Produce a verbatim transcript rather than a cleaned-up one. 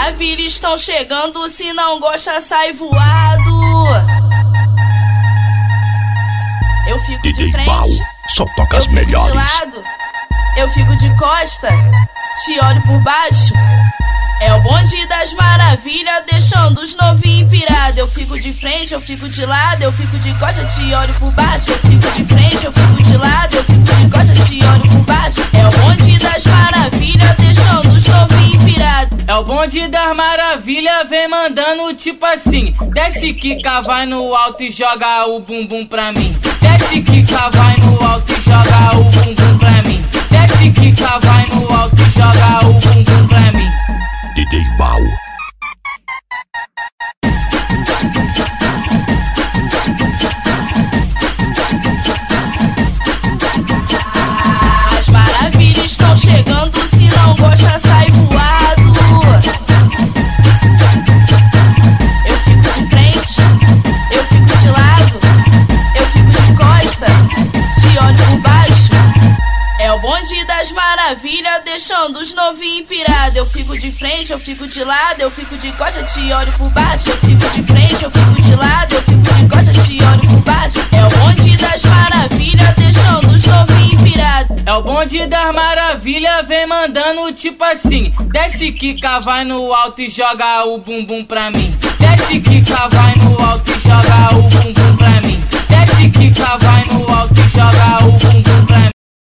maravilhas estão chegando, se não gosta sai voado. Eu fico D J de frente, Val, só toca as eu fico melhores. de lado, eu fico de costa, te olho por baixo. É o bonde das maravilhas, deixando os novinhos pirados. Eu fico de frente, eu fico de lado, eu fico de costa, te olho por baixo. Eu fico de frente, eu fico de lado, eu fico de costa, te olho por baixo. É o bonde das maravilhas, deixando os novinhos pirados. É o bonde das maravilhas, vem mandando tipo assim: desce, quica, vai no alto e joga o bumbum pra mim. Desce, quica, vai no alto e joga o bumbum pra mim. Desce, quica, vai no alto e joga o bumbum pra mim. D J Val. As maravilhas estão chegando, se não gosta sai voado. Eu fico de frente, eu fico de lado, eu fico de costa, te olho por baixo. É o bonde das maravilhas, deixando os novinhos pirados. Eu fico de frente, eu fico de lado, eu fico de costa, te olho por baixo. Eu fico de frente, eu fico de lado, eu fico de costa, te olho por baixo. É o bonde das maravilhas, deixando os novinhos pirados. É o bonde das maravilhas, vem mandando tipo assim: desce, quica, vai no alto e joga o bumbum pra mim. Desce, quica, vai no alto e joga o bumbum pra mim. Desce, quica, vai no alto e joga o bumbum.